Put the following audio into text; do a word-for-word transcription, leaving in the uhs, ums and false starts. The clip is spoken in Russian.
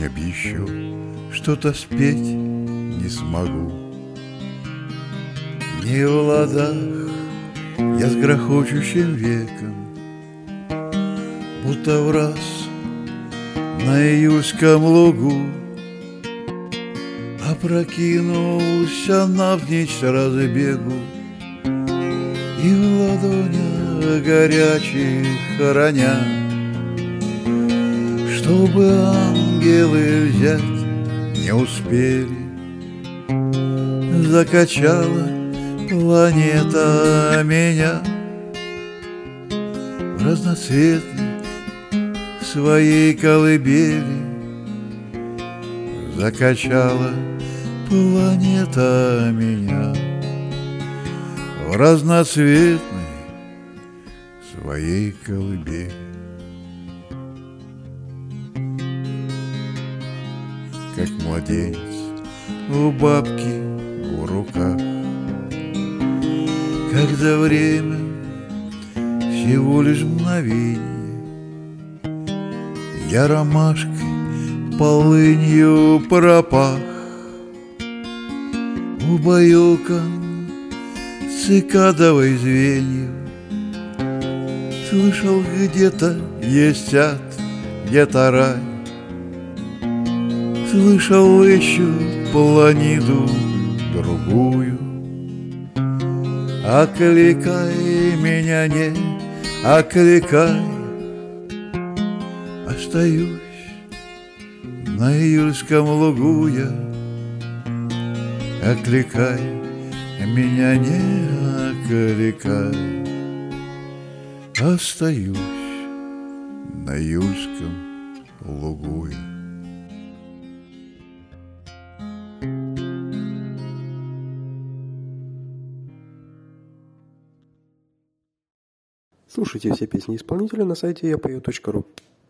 я б еще что-то спеть не смогу. Не в ладах я с грохочущим веком, будто враз на июльском лугу опрокинулся навзничь с разбегу, и в ладонях горячих храня, чтобы ангелы взять не успели, закачала планета меня в разноцветной своей колыбели. Закачала планета меня в разноцветной своей колыбели. Как младенец у бабки в руках, когда время всего лишь мгновение, я ромашкой полынью пропах, убаюкан цикадовой звеньев. Слышал, где-то есть ад, где-то рай, слышал, ищут планету другую. Окликай меня, не окликай, остаюсь на июльском лугу я. Окликай меня, не окликай, остаюсь на июльском лугу я. Слушайте все песни исполнителя на сайте я пою точка ру.